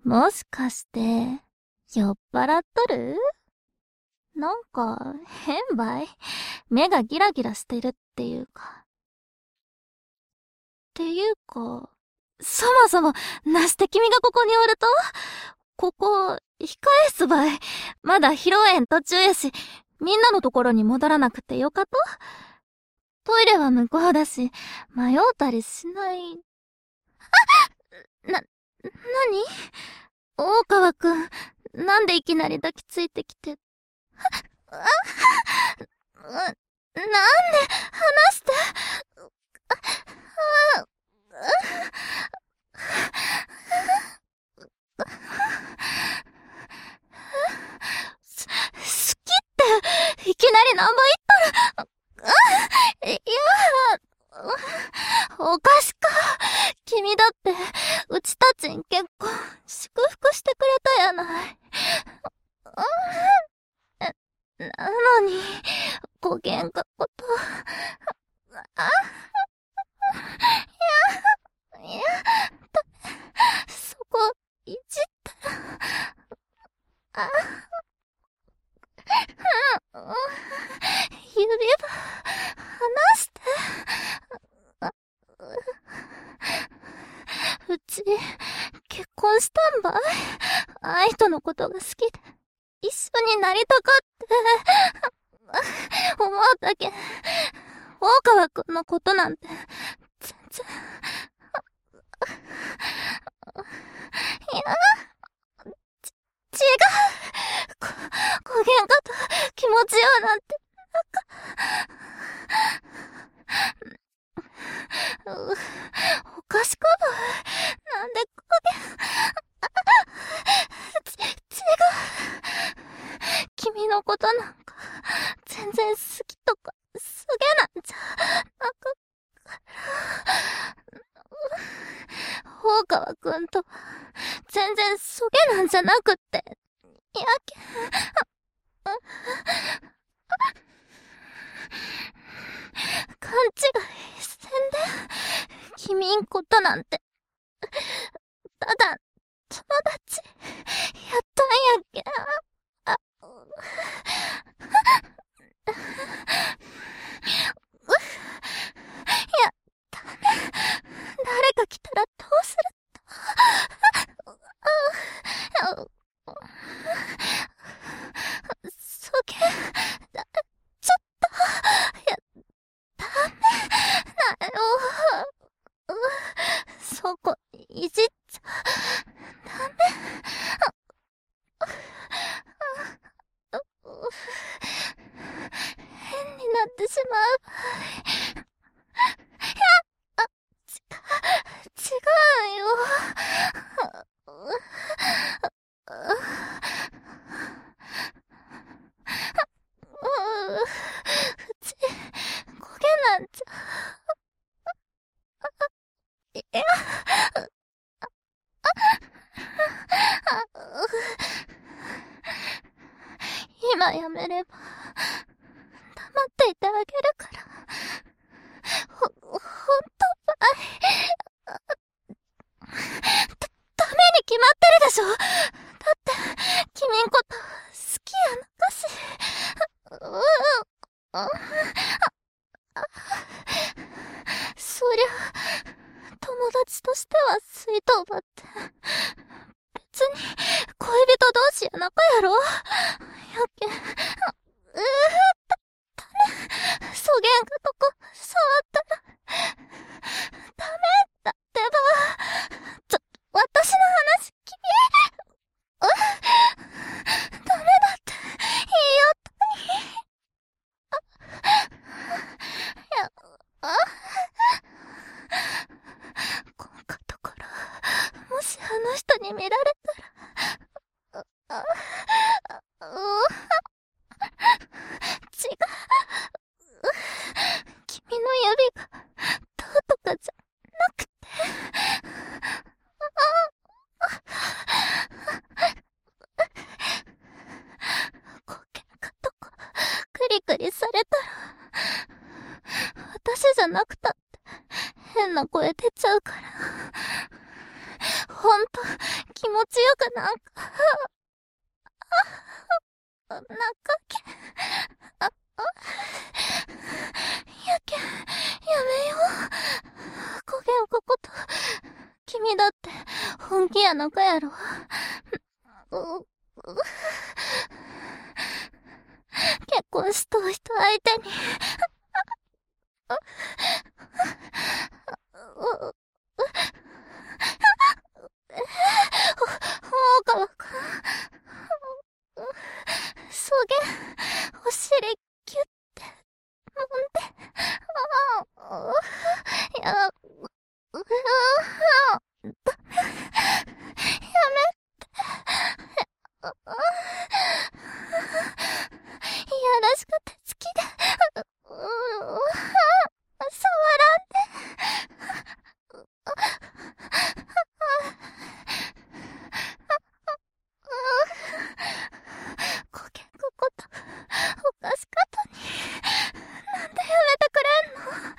もしかして、酔っ払っとる？なんか、変ばい。目がギラギラしてるっていうか。そもそも、なして君がここにおると？ここ、控え室ばい。まだ披露宴途中やし、みんなのところに戻らなくてよかと？トイレは向こうだし、迷うたりしない。な、なに？大川くん、なんでいきなり抱きついてきて。なんで、話して。好きって、いきなりナンバ言っとる。いや、おかしか。君だって、うちたちに結婚、祝福してくれたやない。なのに、ご喧嘩こと。いや、そこ、いじったら。指輪、離して。うち、結婚したんばい。愛とのことが好きで、一緒になりたかって思うだけ。大川くんのことなんて、全然。いや、違う。ご喧嘩と気持ちようなんて、おかしかばい。なんで違う。君のことなんか、全然好きとか、すげなんじゃ、なく、大川くんとは、全然そげなんじゃなくって、やけん、勘違いせんで、君んことなんて、ただ、友達、やったんやっけん。あ、いや、ダメ。誰か来たらどうする？そげん、ちょっと、いや、ダメだよ。そこ、いじっちゃ、ダメ。変になってしまう。違うよ。うち、焦げなんちゃ。いや、今やめれば、黙っていてあげるから。ほんとばい。ダメに決まってるでしょ。だって、君んこと好きやなかし。そりゃ、友達としては水筒ばって。別に、恋人同士やなかやろ。やけん、そげんかとこ、触ったら、ダメだってば。私の話、君、ダメだって、言いよったに。いや、こんかところ、もしあの人に見られたら、違う。君の指が、どうとかじゃなくて。ご喧嘩とか、クリクリされたら、私じゃなくたって、変な声出ちゃうから。ほんと、気持持ちよく中け、やけ、やめよう。こげんここと、君だって本気やのかやろ。結婚しとう人相手に、大川くん。そげん、お尻キュッて、揉んで、いや、ダメ、やめて、いやらしくて好きで、触らんで。こけんくことおかしかったに。なんでやめてくれんの。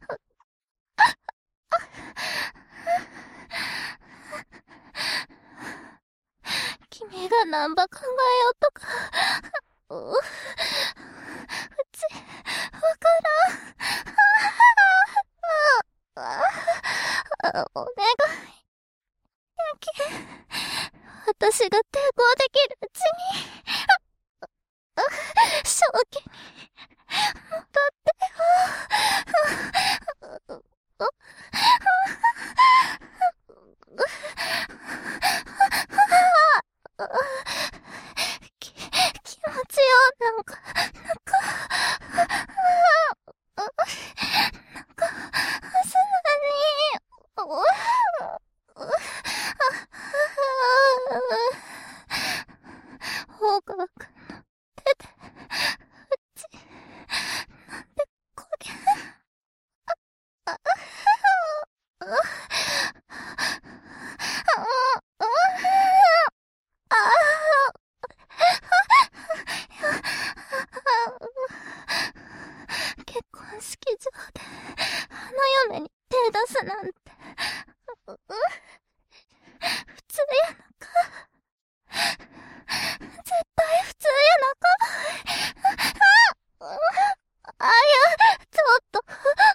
君がなんば考えようとか、うち、わからん。お願い。やけん。私が抵抗できるうちに、正気に戻ってよ。気持ちよ、なんか、すなに、大川くんの手で、うち、なんでこげん。結婚式場で花嫁に手出すなんて普通やなか。絶対普通やなか。あ、いや、ちょっと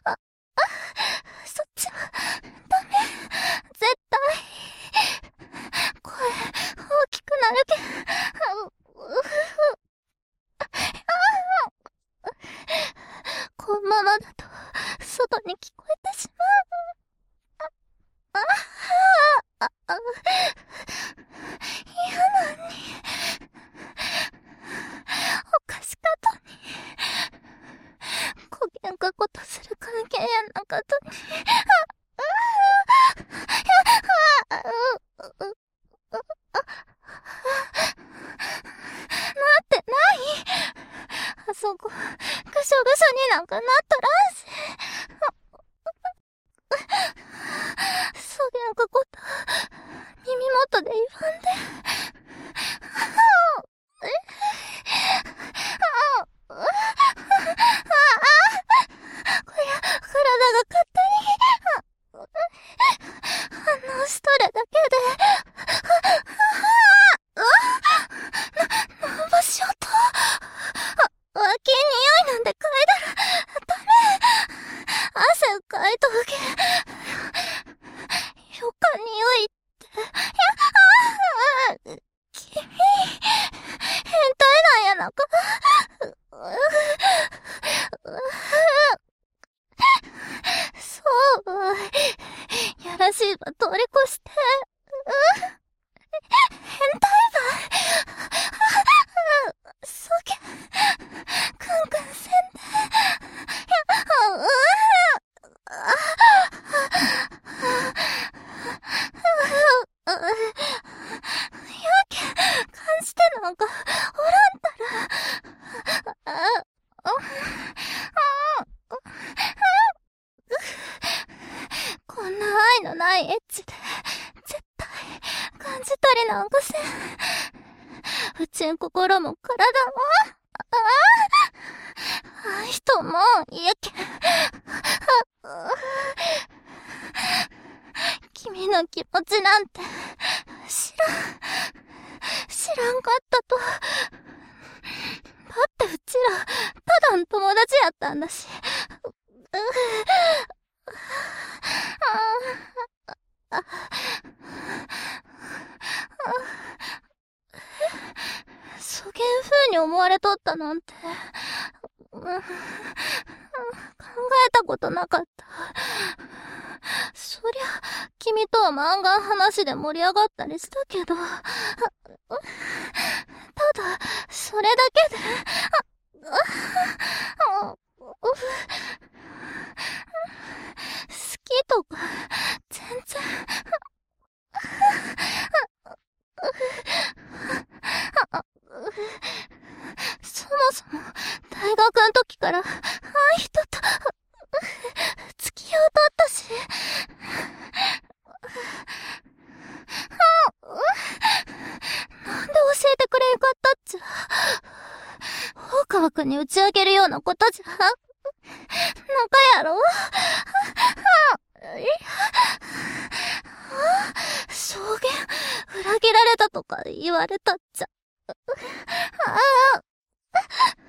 そっちはダメ。絶対声大きくなるけん。このままだと外に聞こえてしまう。嫌なに。おかしかったに。こげんかことする関係やなかったに。なってない。あそこ、ぐしょぐしょになんかなっとらんし。そげんかこと、耳元で言わんで。こりゃ、体が勝手に、反応しとるだけで、なんばしようと。脇に匂いなんで嗅いだら、ダメ。汗かいとうけ。よか匂いって。君、変態なんやなか。そう、やらしいば通り越して。変態ば。そげ、くんくんせんで。やけ、感じてなんか、おらんたら。こんな愛のないエッチで、絶対、感じたりなんかせん。うちん心も体も、人も、やけん。君の気持ちなんて、 知らんかったと。だってうちら、ただの友達やったんだし。そげん風に思われとったなんて、考えたことなかった。そりゃ、君とは漫画話で盛り上がったりしたけど、ただ、それだけで、好きとか、全然、そもそも、大学の時から、ああいう人と、付き合うとったし、なんで教えてくれんかったっちゃ。大川くんに打ち明けるようなことじゃ、なんかやろ証言、裏切られたとか言われたっちゃ。